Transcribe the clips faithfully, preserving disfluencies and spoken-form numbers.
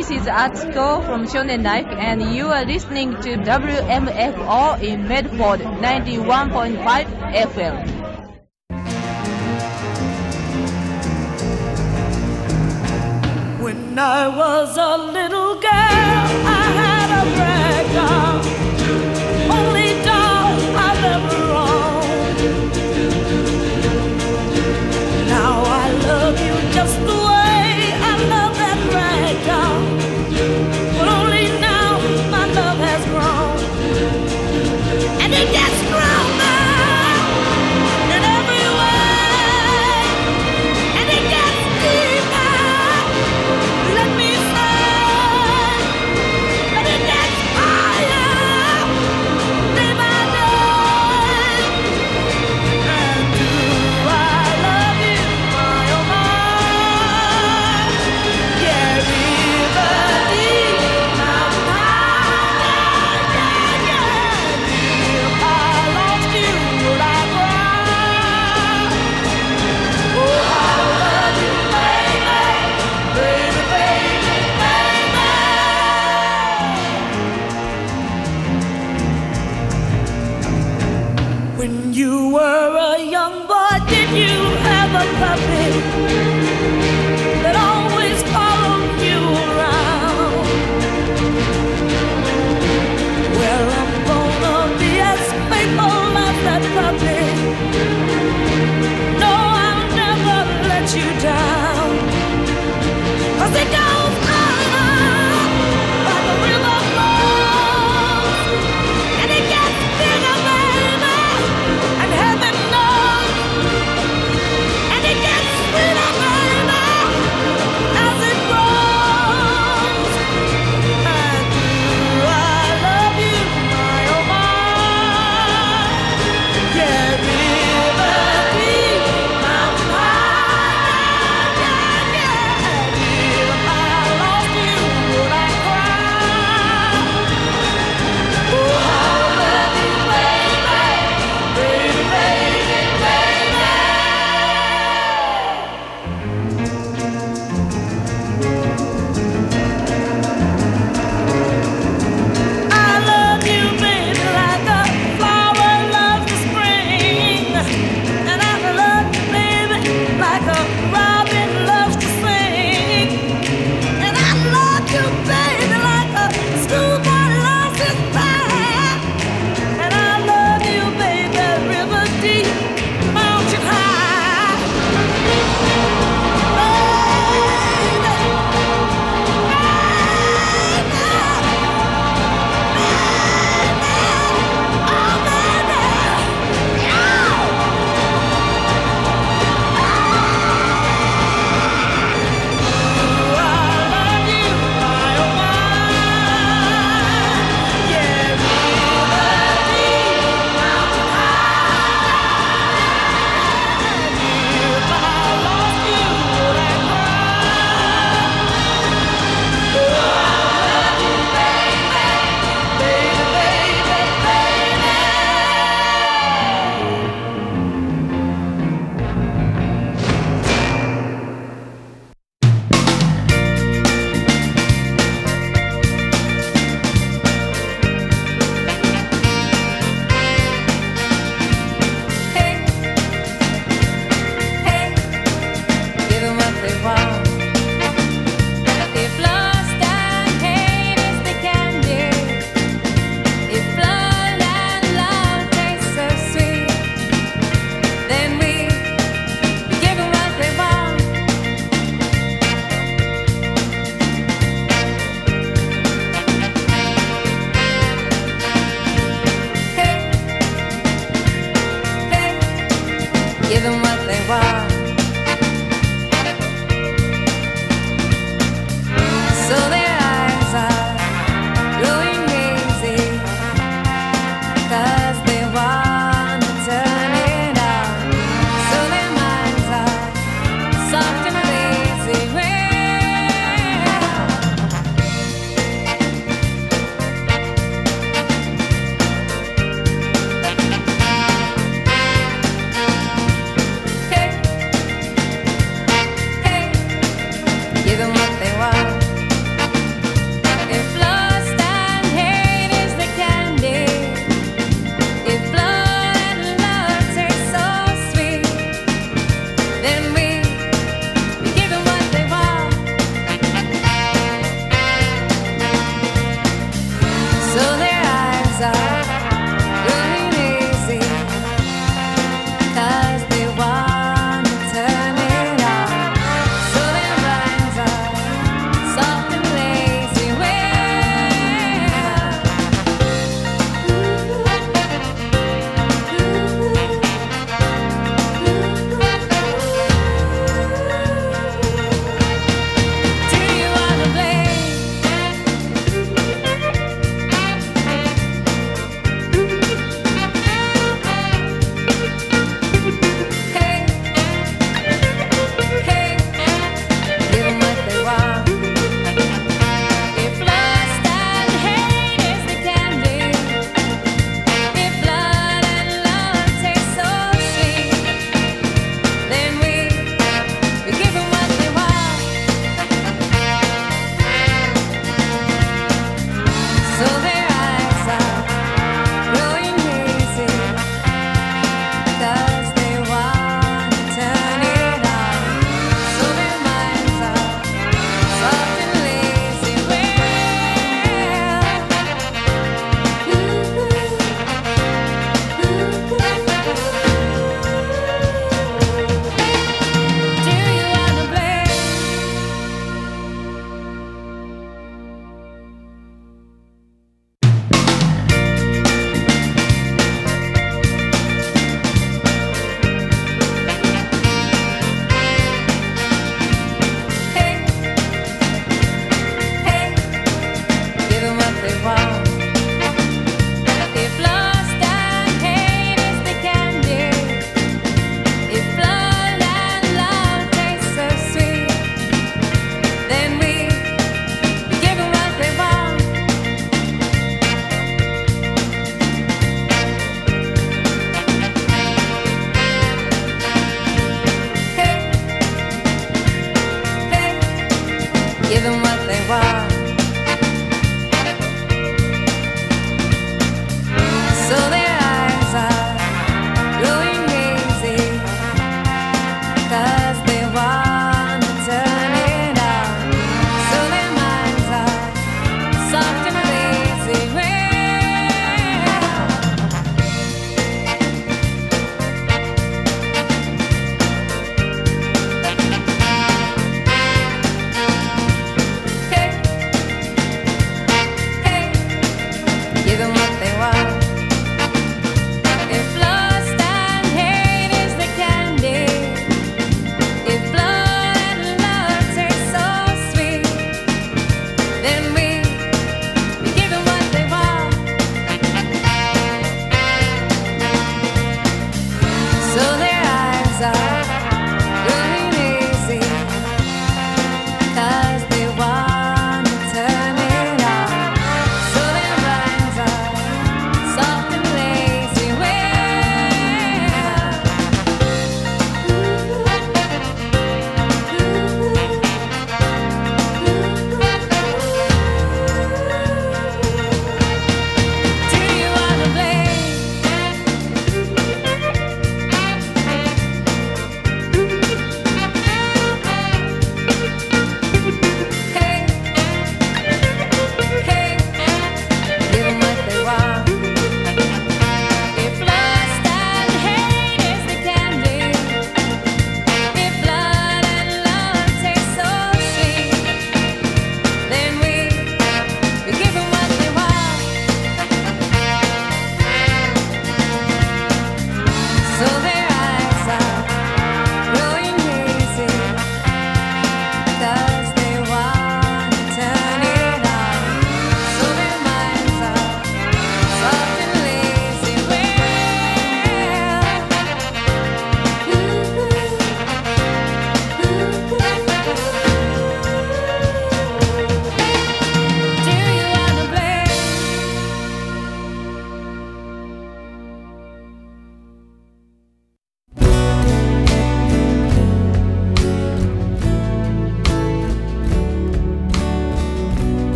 This is Atsuko from Shonen Life, and you are listening to W M F O in Medford ninety-one point five F M. When I was a little girl, I had a rag doll, only doll I've ever owned. Now I love you just the way I love that rag doll, but only now my love has grown, and it gets stronger in every way, and it gets deeper. Let me say that it gets higher day by day. And do I love you, my oh my? Yeah, river deep, mountain high, yeah, yeah, yeah. If I lost you, would I cry? Oh, I love you, baby, baby, baby, baby. When you were a young boy, did you have a puppy that always followed you around? Well, I'm gonna be as faithful as that puppy. No, I'll never let you down. 'Cause it goes on like a river flows, and it gets bigger, baby, and heaven knows, and it gets sweeter, baby, as it grows. And do I love you, my oh my? Yeah, river deep, mountain high, yeah, yeah, yeah. If I lost you, would I cry? Oh, I love you, baby, baby, baby, baby. I love you, baby, like a flower loves the spring, and I love you, baby, like a robin loves to sing, and I love you, baby, like a schoolboy loves his band, and I love you, baby, river deep, mountain high, give 'em what they want. If lust and hate is the candy, if blood and love taste so sweet, then we give 'em what they want. Hey, hey, give 'em what they want. So their eyes are growing hazy, 'cause they wanna turn it on. So their minds are soft and lazy. Well, hey,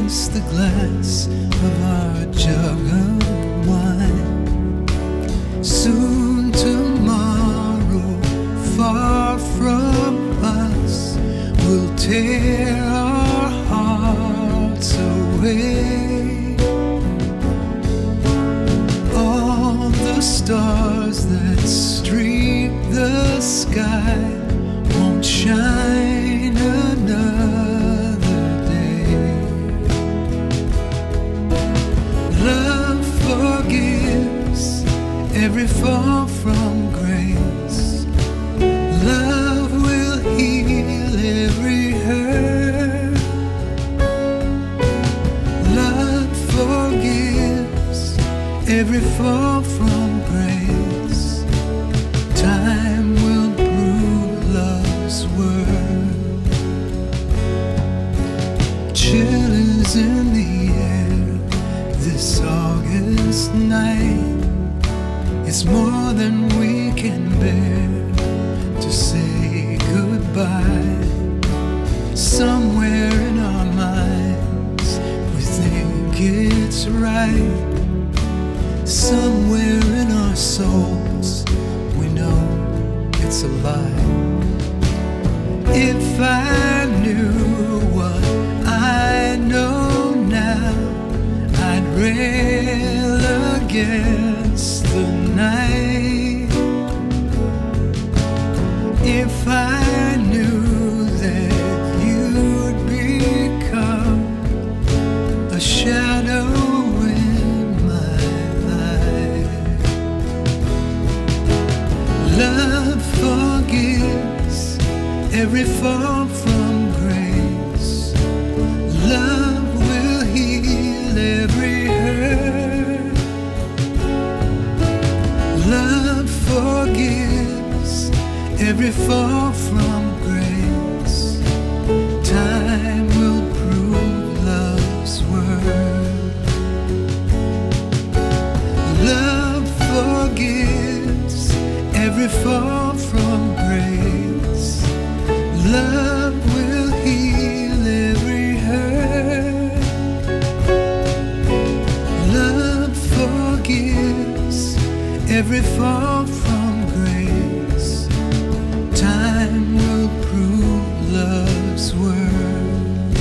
raise the glass of our jug of wine. Soon tomorrow, far from us, will tear our hearts away. All the stars that streak the sky won't shine another day. Love forgives every fall from grace. Love will heal every hurt. Love forgives every fall from grace. Time will prove love's worth. Chill is in the air this August night. It's more than we can bear to say goodbye. Somewhere in our minds we think it's right. Somewhere in our souls we know it's a lie. If I knew what I know now, I'd rail against the night. If I knew that you'd become a shadow in my life. Love forgives every fall from grace. Love will heal every hurt. Love forgives every fall from grace. Time will prove love's worth. Love forgives every fall from grace. Love will heal every hurt. Love forgives every fall from grace. Time will prove love's worth.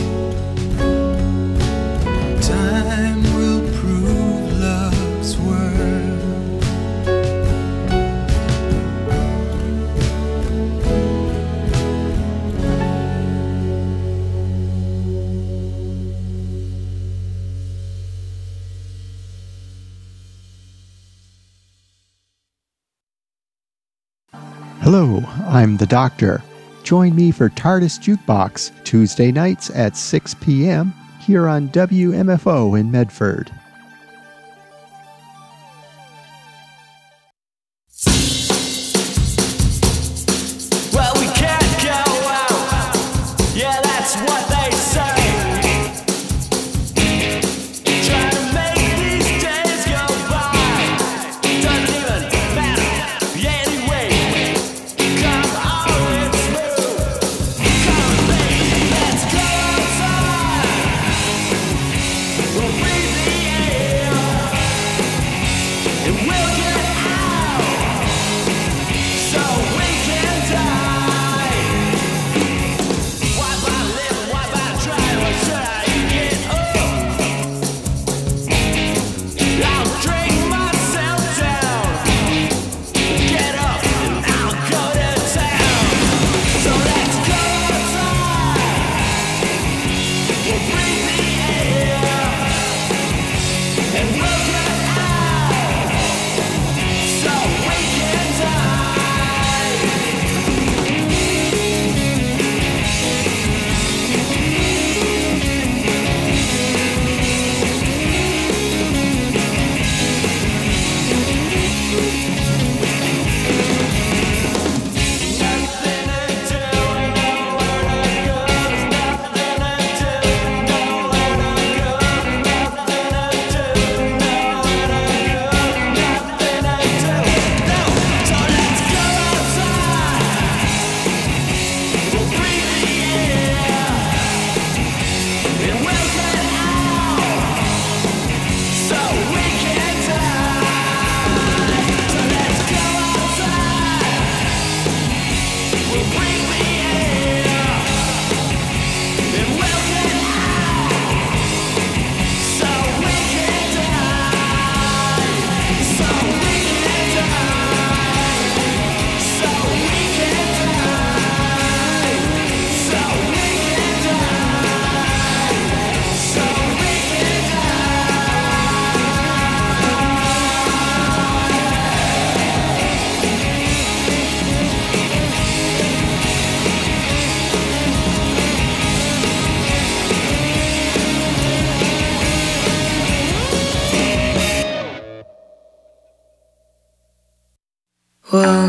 Time will prove love's worth. Hello, I'm the Doctor. Join me for TARDIS Jukebox Tuesday nights at six p.m. here on W M F O in Medford. Well, we can't go out. Yeah, that's what they say. Trying to make these days go by. Doesn't even matter. Yeah, anyway. Come on, let's move. Come on, baby, let's go outside. We'll breathe the air.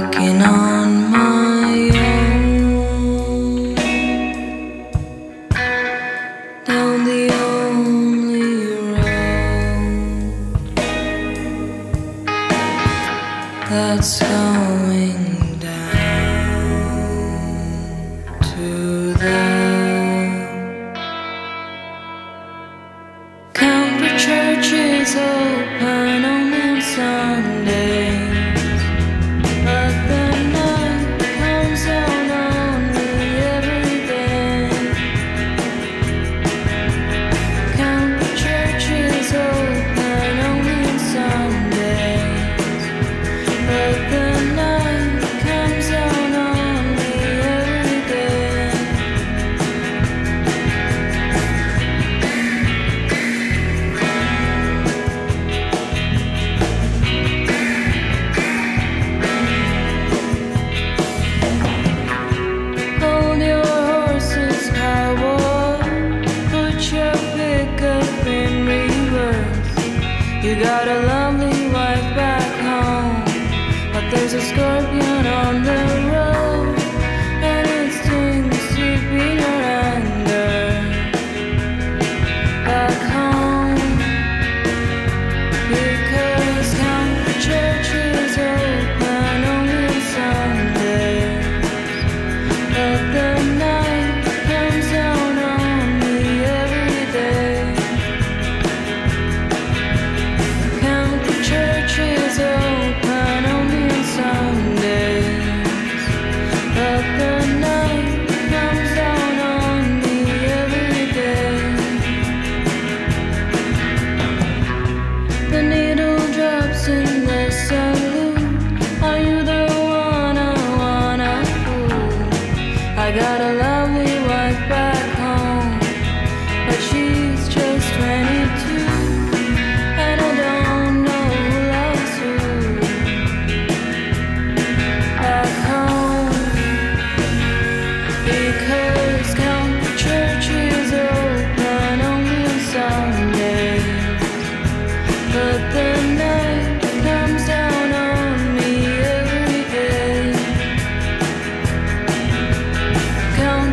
walking on my own down the only road that's going down to the Country church is open only on Sundays, but the night comes down on me every day. Country church is open only on Sundays, but the night comes down on me every day. Hold your horses, cowboy. Put your pickup in reverse. You got a lovely wife back home, but there's a scorpion on the road, and it's doing the soup in your anger. Back home, because country church is open only on Sundays, but the night comes down on me every day. Country church is open only on Sundays, but the night comes down on me every day. The needle drops in the saloon. Are you the one I wanna fool? I got a lovely wife back home, but she's just twenty-two, and I don't know who loves who. Back home, because country church is open only on Sundays, but the night comes down on me every day. Country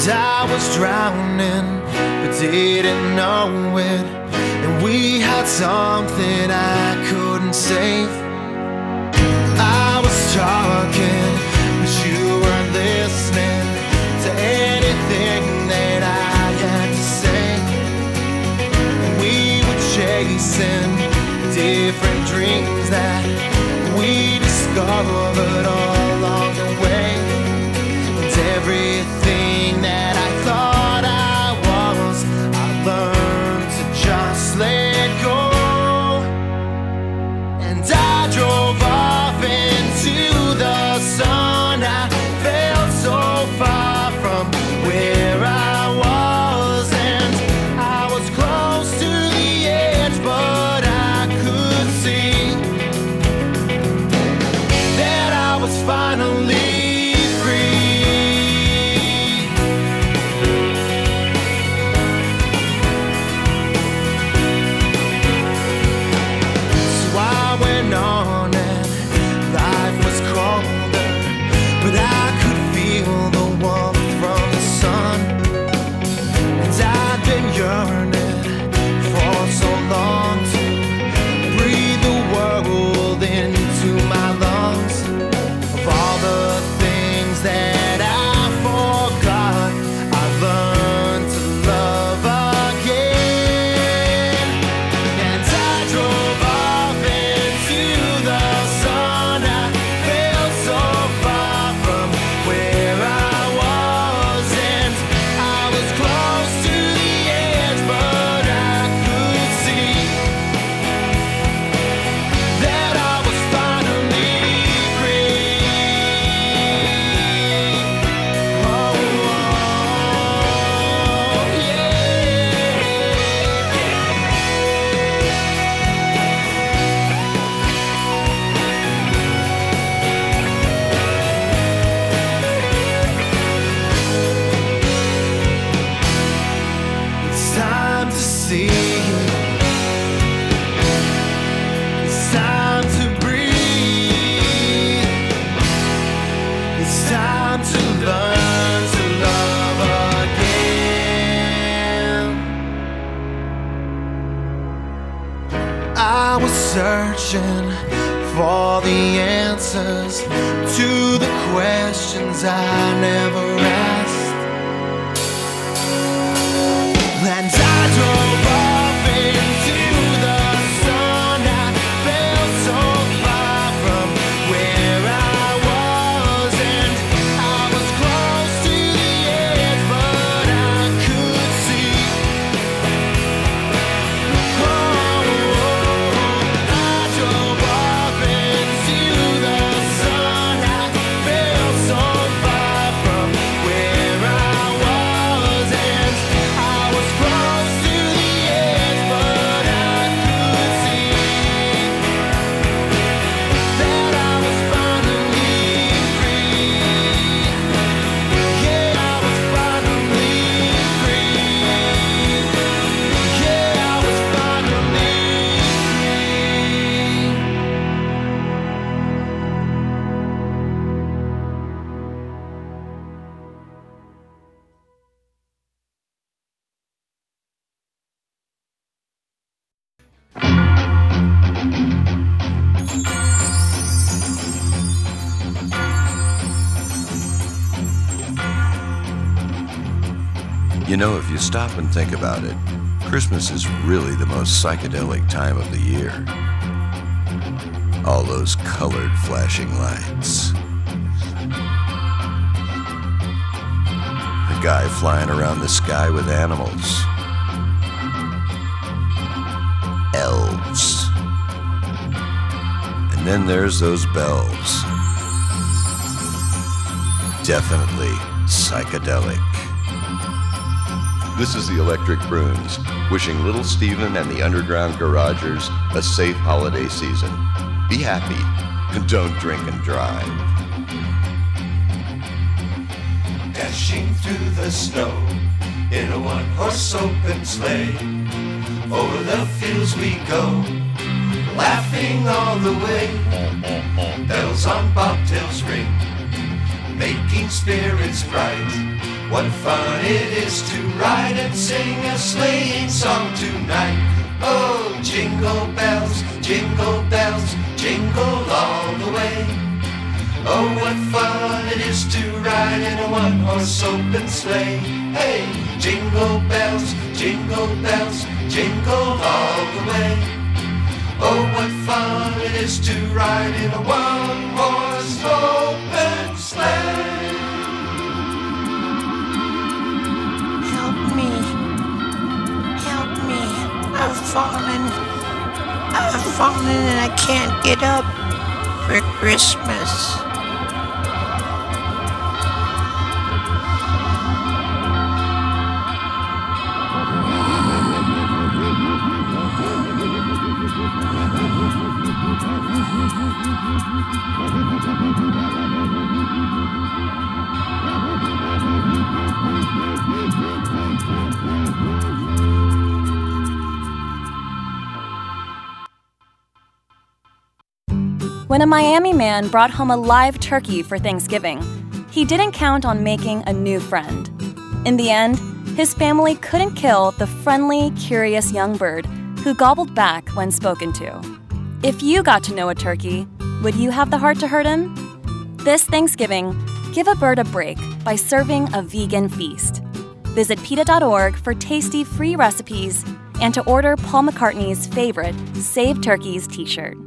I was drowning, but didn't know it. And we had something I couldn't save. I was talking, but you weren't listening to anything that I had to say. And we were chasing different dreams that we discovered all along the way. And everything that I thought I was, I learned to just let go. And I drove off into the sun. I felt so far from where I was, and I was close to the edge, but I could see that I was finally free. So I went on and life was colder, but I could feel the warmth from the sun. And I'd been yearning for so long to breathe the world into my lungs. Of all the things that I forgot, I learned to love again. And I drove off into the sun. I felt so far from where I was, and I was close to the edge, but I could see that I was finally free. Oh, oh, yeah. It's time to see. It's time to breathe. It's time to learn to love again. I was searching for the answers to the questions I never asked. And I drove off into the sun. I felt so far from where I was, and I was close to the edge, but I could see. Oh, I drove off into the sun. I felt so far from where I was, and I was close to the edge, but I could see that I was finally free. Yeah, I was finally free. Yeah, I was finally You know, if you stop and think about it, Christmas is really the most psychedelic time of the year. All those colored flashing lights. A guy flying around the sky with animals. Elves. And then there's those bells. Definitely psychedelic. This is the Electric Bruins, wishing little Steven and the Underground Garagers a safe holiday season. Be happy, and don't drink and drive. Dashing through the snow in a one-horse open sleigh. Over the fields we go, laughing all the way. Bells on bobtails ring, making spirits bright. What fun it is to ride and sing a sleighing song tonight. Oh, jingle bells, jingle bells, jingle all the way. Oh, what fun it is to ride in a one-horse open sleigh. Hey, jingle bells, jingle bells, jingle all the way. Oh, what fun it is to ride in a one-horse open sleigh. Help me. Help me. I've fallen. I've fallen and I can't get up for Christmas. When a Miami man brought home a live turkey for Thanksgiving, he didn't count on making a new friend. In the end, his family couldn't kill the friendly, curious young bird who gobbled back when spoken to. If you got to know a turkey, would you have the heart to hurt him? This Thanksgiving, give a bird a break by serving a vegan feast. Visit PETA dot org for tasty free recipes and to order Paul McCartney's favorite Save Turkeys t-shirt.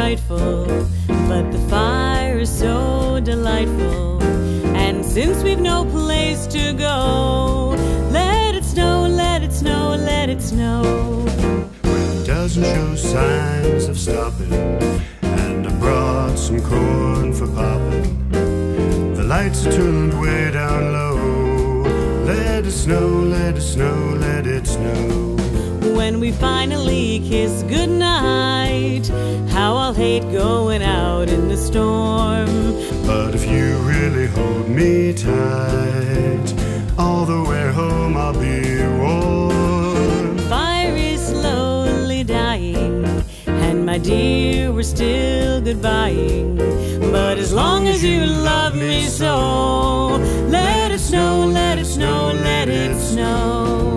frightful, but the fire is so delightful. And since we've no place to go, let it snow, let it snow, let it snow. When it doesn't show signs of stopping, and I brought some corn for popping, the lights are turned way down low. Let it snow, let it snow, let it snow. When we finally kiss goodnight, how I'll hate going out in the storm. But if you really hold me tight, all the way home I'll be warm. Fire is slowly dying, and my dear, we're still goodbying. But as long as you love me so, let it snow, let it snow, let it snow.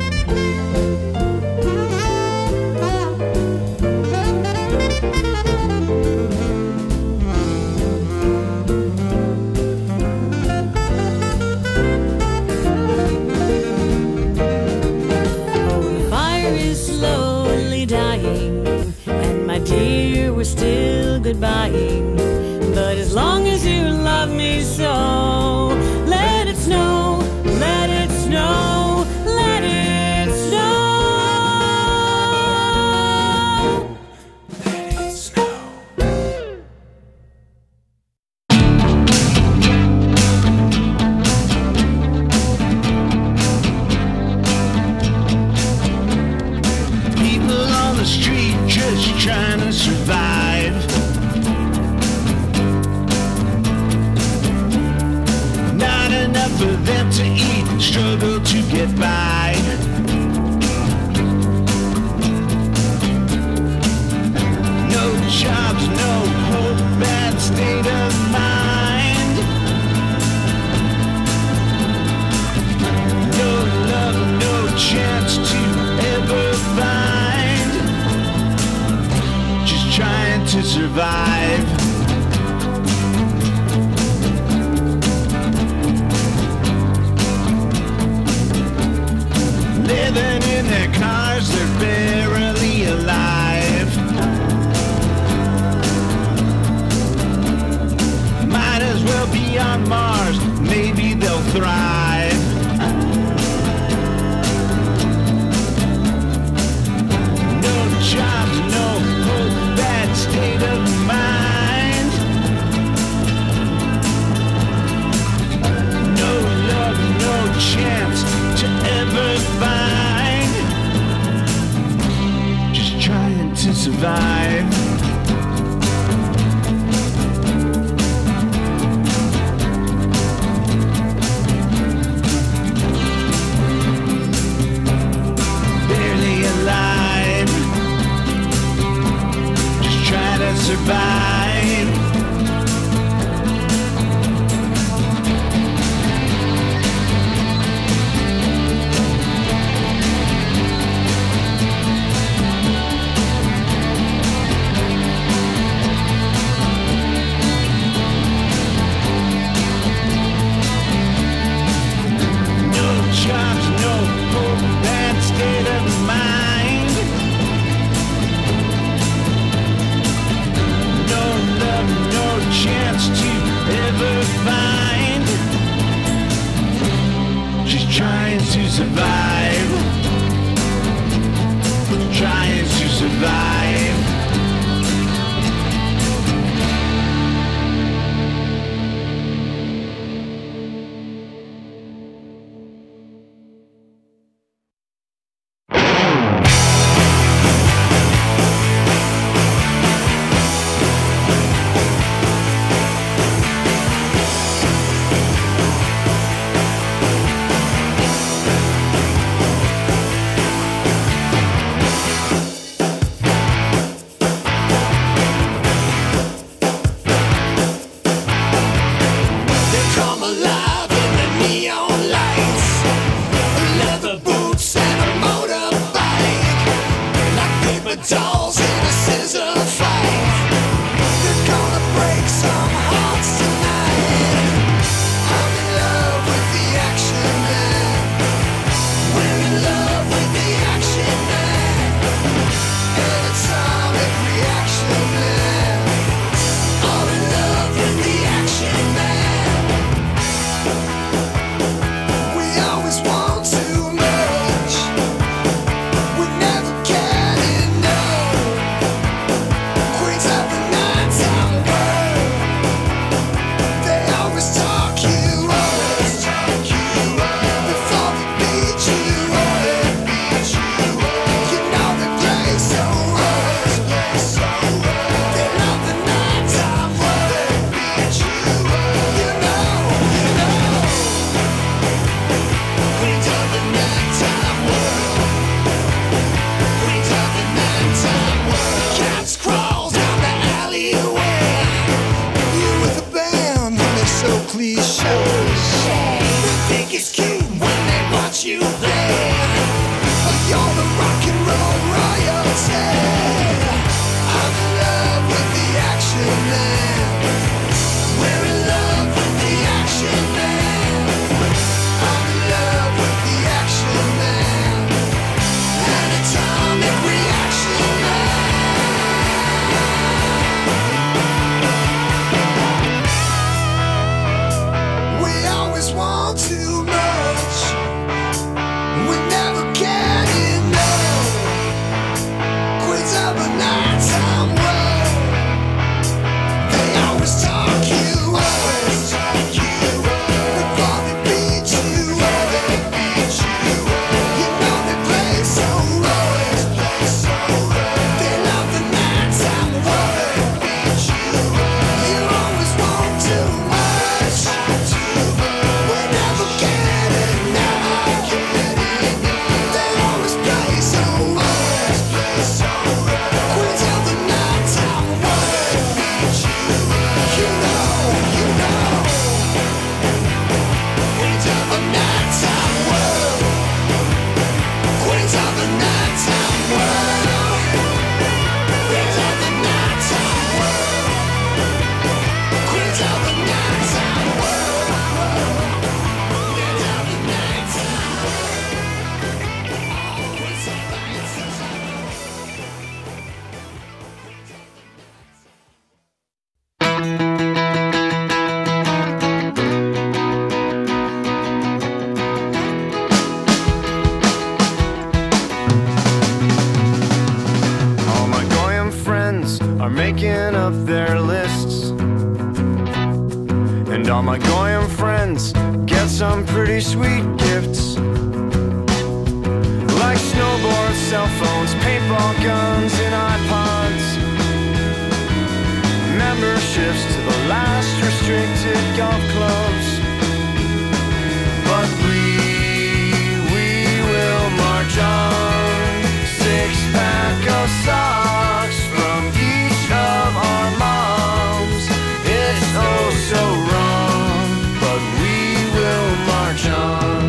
Dear, we're still goodbying. But as long as you love me so, let it snow, let it snow, let it snow. Let it snow. People on the street just trying to survive. Not enough for them to eat, struggle to get by. No jobs, no hope, bad state of mind. No love, no chance to ever find. Just trying to survive. Living in their cars, they're barely alive. Might as well be on Mars, maybe they'll thrive. No jobs, no hope, bad state of mind. No love, no chance to ever find. Just trying to survive. Barely alive. Just trying to survive. No jobs, no hope, bad state of mind. No are making up their lists. And all my Goyim friends get some pretty sweet gifts, like snowboards, cell phones, paintball guns, and iPods, memberships to the last restricted golf clubs. But we, we will march on, six-pack of socks from each of our moms. It's oh so wrong, but we will march on.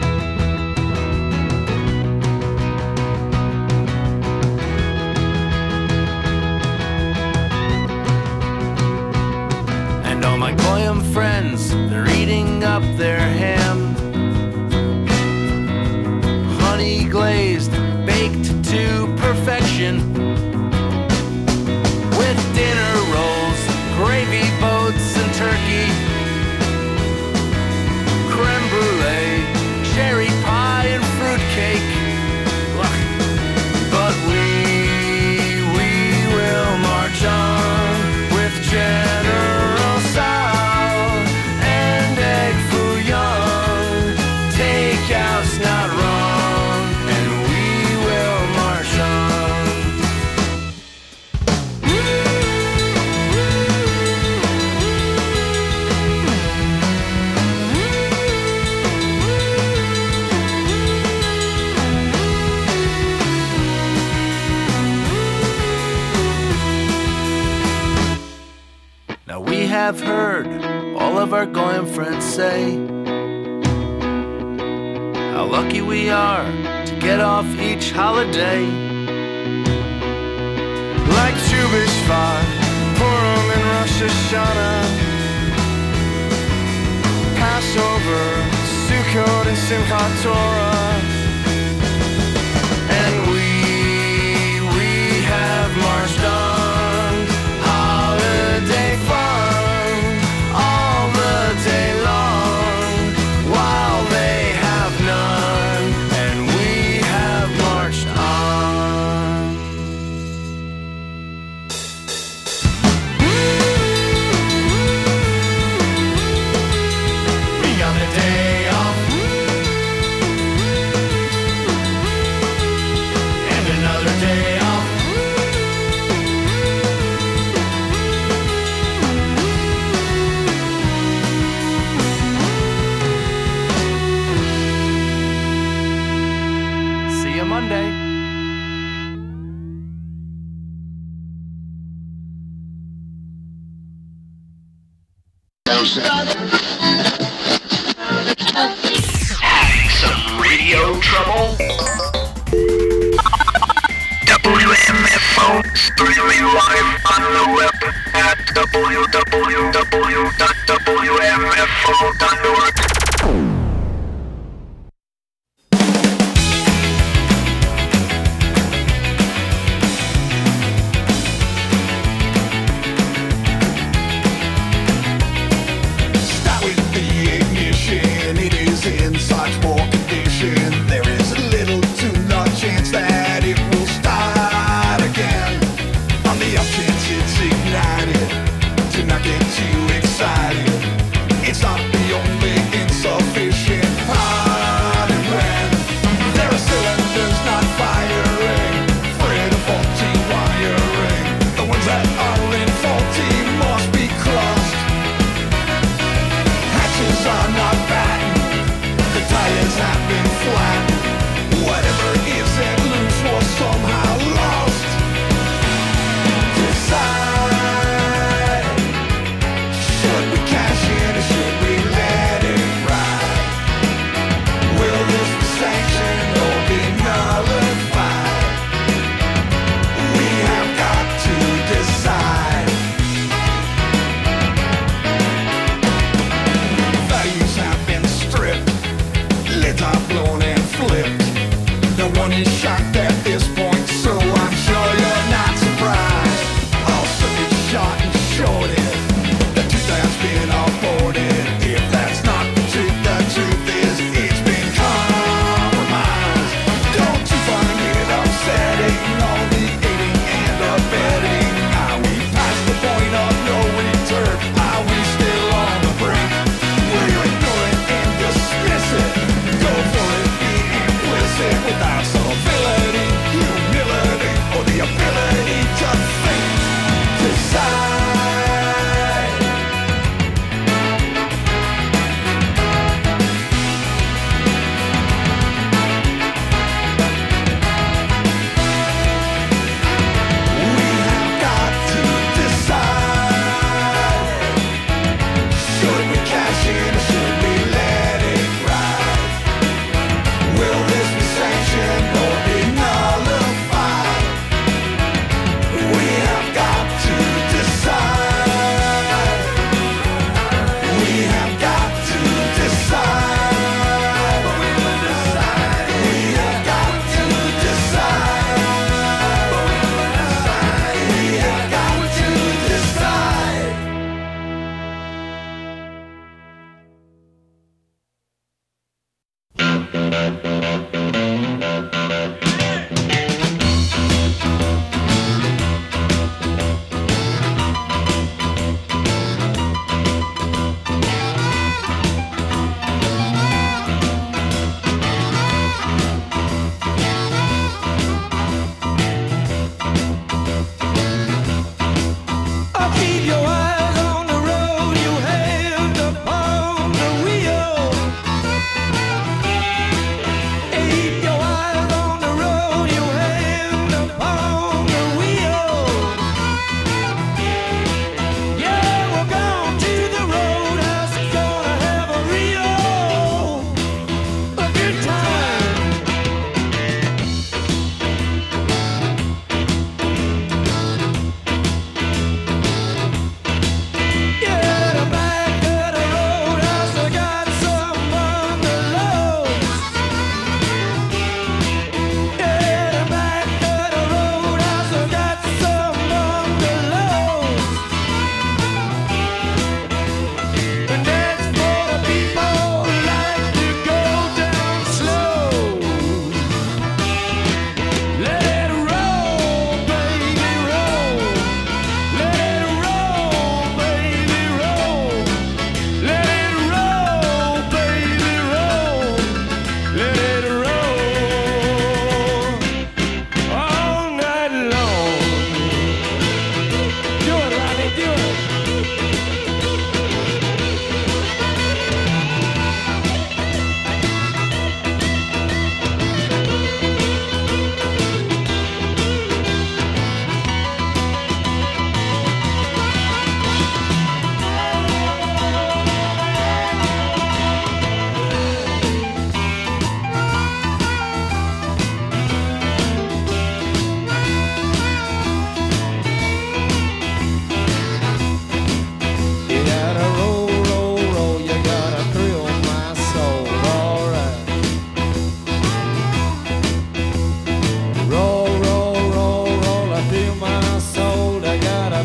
And all my Goyim friends, they're eating up their ham, honey glazed, baked to perfection, with dinner rolls, gravy boats, and turkey, creme brulee, cherry pie, and fruitcake. But we, we will march on with General Tso and egg foo young. Takeout's not wrong, and we will march on. Now we have heard all of our Goyim friends say how lucky we are to get off each holiday, like Tu B'Shvat, Purim, and Rosh Hashanah, Passover, Sukkot, and Simchat Torah. And we, we have marched on, holiday fun, all the day long, while they have none, and we have marched on. We got a day off, and another day off. See you Monday. Having some radio trouble? W M F O streaming live on the web at w w w dot w m f o dot org. Start with the ignition, it is in such poor condition. There is little to no chance that it will start again. On the off chance it's ignited, do not get too excited. It's not the only insufficient part and plan. There are cylinders not firing, afraid of faulty wiring. The ones that are in faulty must be crossed. Hatches are not battened, the tires have been flattened. Whatever isn't loose was somehow lost. Decide, should we cash in or should we let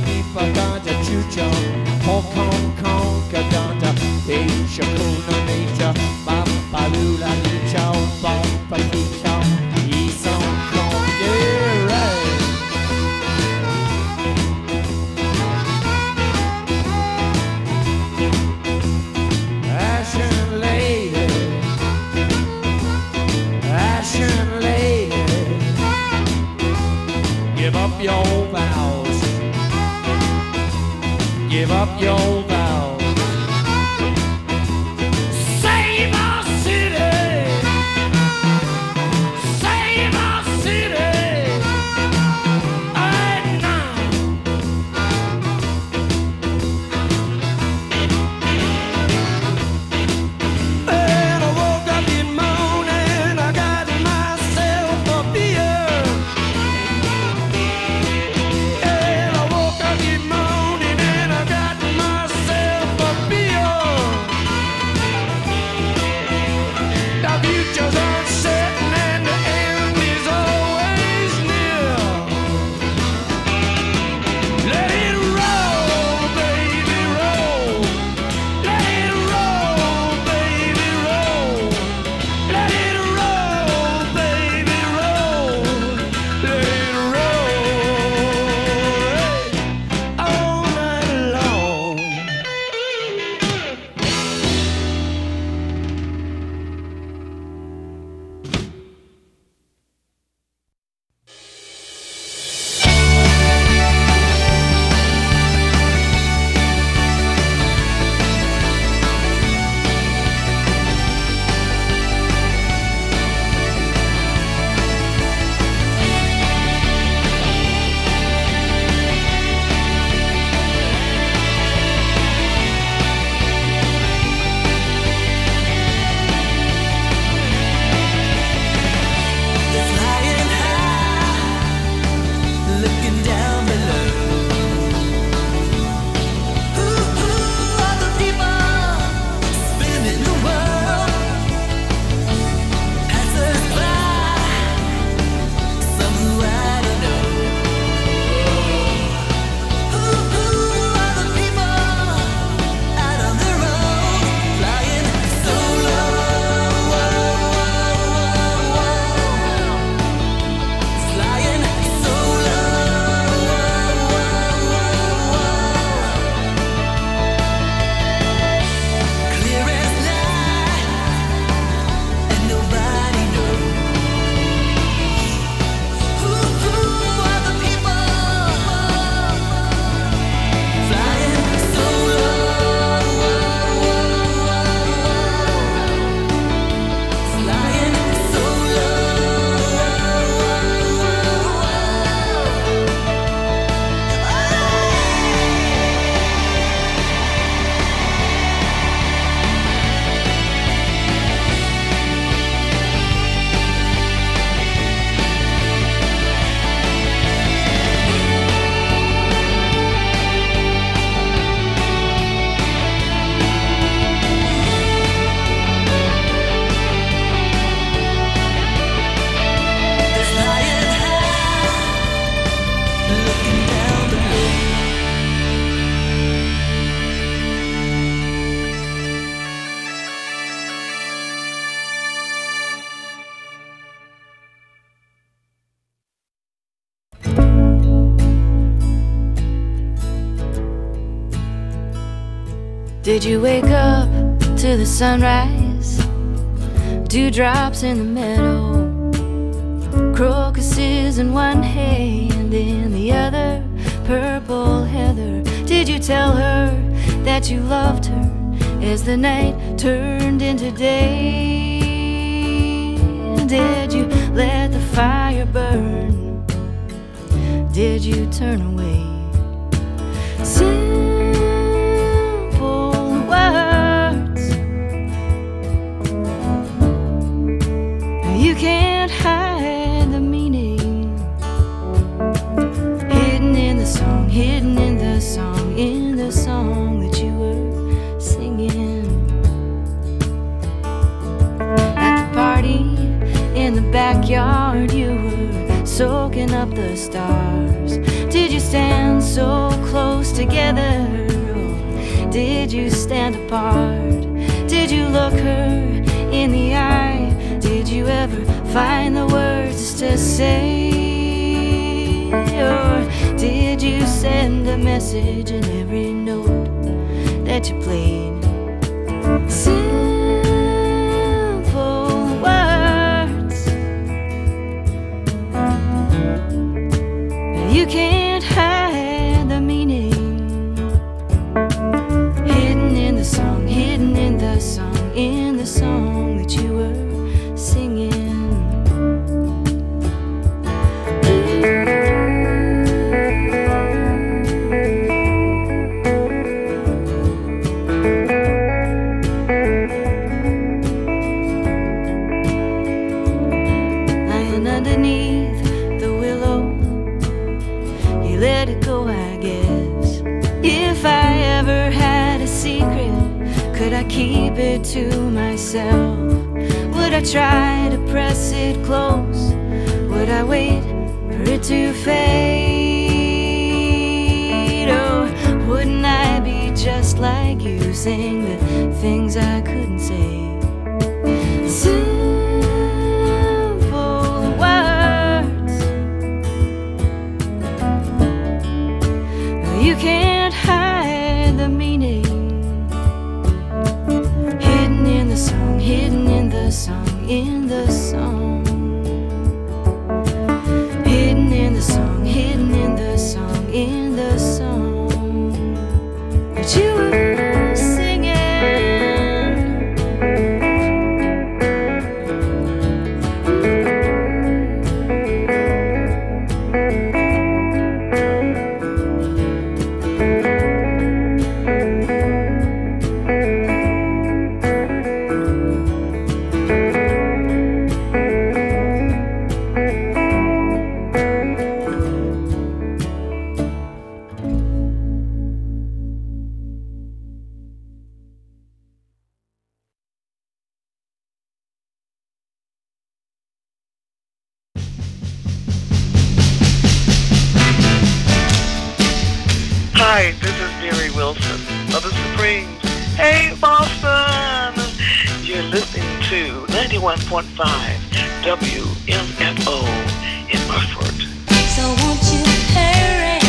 nipa ganja chucho, Hong Kong Kong ganda, Asia kuna nature, Bambalula nicho, Bomba nicho, East Hong Kong, yeah right. Ashen lady, Ashen lady, give up your vows, give up your vows. Save our city, save our city, right now. And I woke up this morning, I got myself a beer. And I woke up this morning and I got myself a beer. The future's uncertain and the end is always near. Let it roll, baby, roll. Let it roll, baby, roll. Let it roll, baby, roll. Let it roll all night long. Flying high, looking down below. Ooh, ooh, all the people spinning the world. Pass us by, some who I don't know. Ooh, ooh, all the people out on their own, flying so low. Flying so low, clear as night, and nobody knows. Ooh, ooh, all the people flying so low, flying so flying high, looking down below. Did you wake up to the sunrise? Dewdrops in the meadow, crocuses in one hand, in the other purple heather. Did you tell her that you loved her as the night turned into day? Did you let the fire burn? Did you turn away? Simple words, you can't hide the meaning, hidden in the song, hidden in the song, in the song that you were singing. At the party in the backyard, you were soaking up the stars. Did you stand so close together? Or did you stand apart? Did you look her in the eye? Did you ever find the words to say? Or did you send a message in every note that you played? Simple words. You can't hide the meaning. Hidden in the song, hidden in the song, in the song that you were singing. Lying underneath the willow, you let it go, I guess. If I ever had a secret, could I keep it to myself? Would I try to press it close? Would I wait for it to fade? Or wouldn't I be just like you, saying the things I couldn't say? Simple words. You can't hide the meaning. Hidden in the song, hidden in the song, in the song. Hidden in the song, hidden in the song, in the song that you were singing. Hi, this is Mary Wilson of the Supremes. Hey, Boston! You're listening to ninety-one point five W M F O in Burford. So won't you hurry?